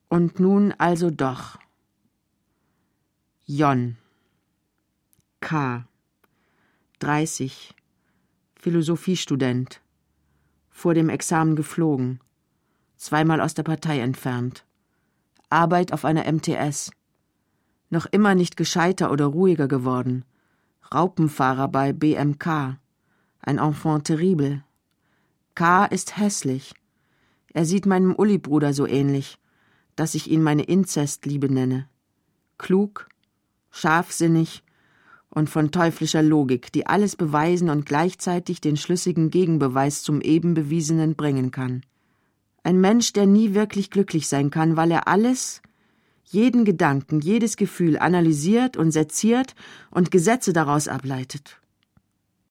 Und nun also doch. Jon. K. 30. Philosophiestudent. Vor dem Examen geflogen. 2-mal aus der Partei entfernt. Arbeit auf einer MTS. Noch immer nicht gescheiter oder ruhiger geworden. Raupenfahrer bei BMK. Ein Enfant terrible. K. ist hässlich. Er sieht meinem Uli-Bruder so ähnlich, dass ich ihn meine Inzestliebe nenne. Klug, scharfsinnig und von teuflischer Logik, die alles beweisen und gleichzeitig den schlüssigen Gegenbeweis zum eben Bewiesenen bringen kann. Ein Mensch, der nie wirklich glücklich sein kann, weil er alles, jeden Gedanken, jedes Gefühl analysiert und seziert und Gesetze daraus ableitet.